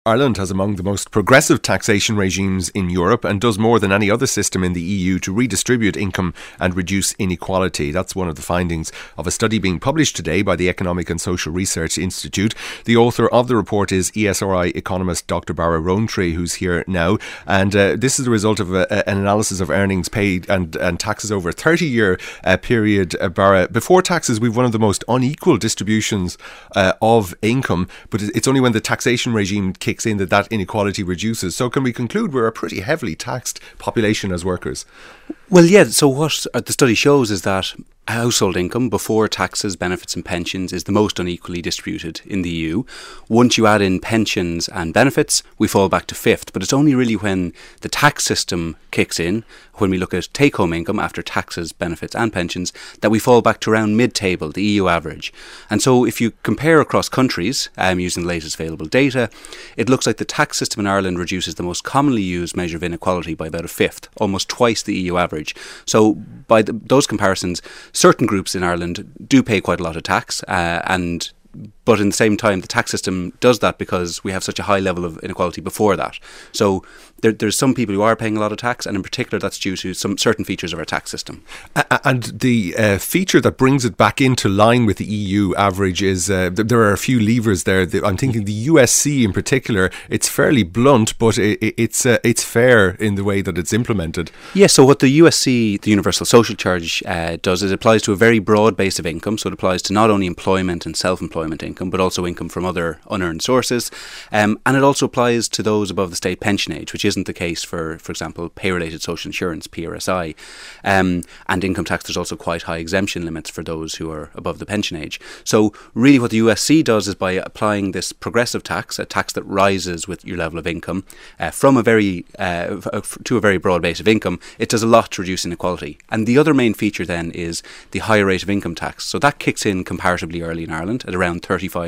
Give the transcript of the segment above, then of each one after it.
Ireland has among the most progressive taxation regimes in Europe and does more than any other system in the EU to redistribute income and reduce inequality. That's one of the findings of a study being published today by the Economic and Social Research Institute. The author of the report is ESRI economist Dr. Barra Rowntree, who's here now. And this is the result of an analysis of earnings paid and taxes over a 30-year period. Barra, before taxes, we've one of the most unequal distributions of income, but it's only when the taxation regime kicks in that inequality reduces. So can we conclude we're a pretty heavily taxed population as workers? Well, yeah, so what the study shows is that household income before taxes, benefits and pensions is the most unequally distributed in the EU. Once you add in pensions and benefits, we fall back to fifth. But it's only really when the tax system kicks in, when we look at take-home income after taxes, benefits and pensions, that we fall back to around mid-table, the EU average. And so if you compare across countries, using the latest available data, it looks like the tax system in Ireland reduces the most commonly used measure of inequality by about a fifth, almost twice the EU average. So by those comparisons, certain groups in Ireland do pay quite a lot of tax, but in the same time, the tax system does that because we have such a high level of inequality before that. So there's some people who are paying a lot of tax, and in particular that's due to some certain features of our tax system. And the feature that brings it back into line with the EU average is there are a few levers there. I'm thinking the USC in particular, it's fairly blunt, but it's fair in the way that it's implemented. Yes, so what the USC, the Universal Social Charge, does is it applies to a very broad base of income. So it applies to not only employment and self-employment income, but also income from other unearned sources. And it also applies to those above the state pension age, which isn't the case for example, pay-related social insurance, PRSI. And income tax, there's also quite high exemption limits for those who are above the pension age. So really what the USC does is by applying this progressive tax, a tax that rises with your level of income, from a very to a very broad base of income, it does a lot to reduce inequality. And the other main feature then is the higher rate of income tax. So that kicks in comparatively early in Ireland at around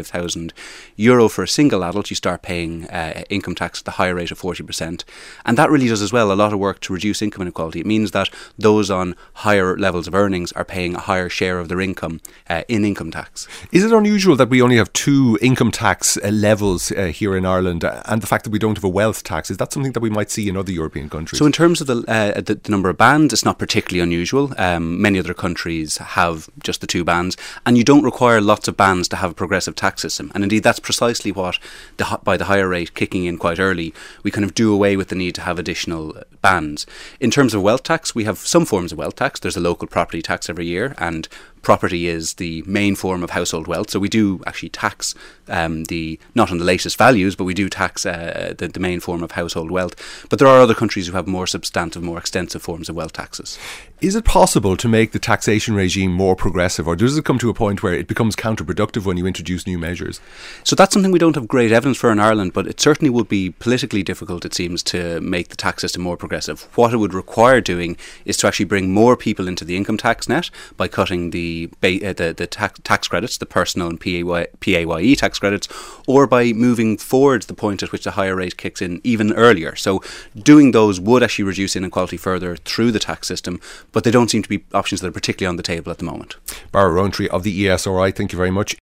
€35,000 for a single adult. You start paying income tax at the higher rate of 40%. And that really does as well a lot of work to reduce income inequality. It means that those on higher levels of earnings are paying a higher share of their income in income tax. Is it unusual that we only have two income tax levels here in Ireland, and the fact that we don't have a wealth tax? Is that something that we might see in other European countries? So in terms of the number of bands, it's not particularly unusual. Many other countries have just the two bands, and you don't require lots of bands to have a progressive tax system. And indeed, that's precisely what, by the higher rate kicking in quite early, we kind of do away with the need to have additional bands. In terms of wealth tax, we have some forms of wealth tax. There's a local property tax every year, and property is the main form of household wealth. So we do actually tax not on the latest values, but we do tax the main form of household wealth. But there are other countries who have more substantive, more extensive forms of wealth taxes. Is it possible to make the taxation regime more progressive, or does it come to a point where it becomes counterproductive when you introduce new measures? So that's something we don't have great evidence for in Ireland, but it certainly would be politically difficult, it seems, to make the tax system more progressive. What it would require doing is to actually bring more people into the income tax net by cutting the tax credits, the personal and PAYE tax credits, or by moving forward the point at which the higher rate kicks in even earlier. So doing those would actually reduce inequality further through the tax system, but they don't seem to be options that are particularly on the table at the moment. Barra Rowntree of the ESRI, thank you very much.